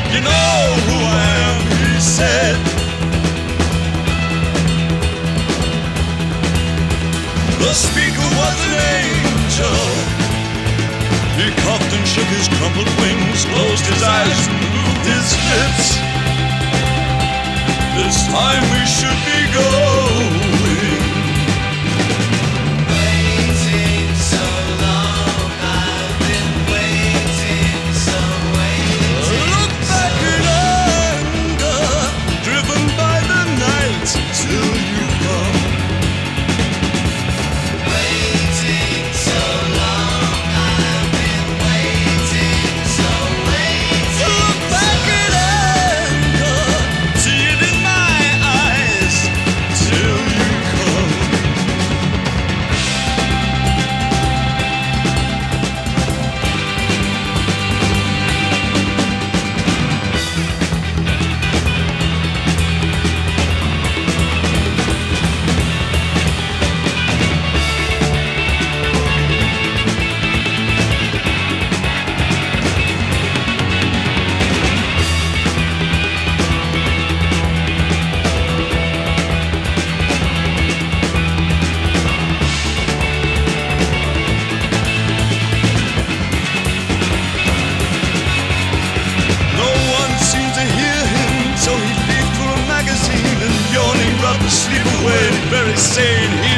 You know who I am, he said. The speaker was an angel. He coughed and shook his crumpled wings, closed his eyes and moved his lips. This time we should be going. Waiting so long, I've been waiting, so waiting. Look back in anger, driven by the night, till you come. Waiting so long, I've been waiting, so waiting. Look back in anger, see it in my eyes, till you come. No one seemed to hear him, so he leafed through a magazine and yawning rubbed the sleep away. Very sane,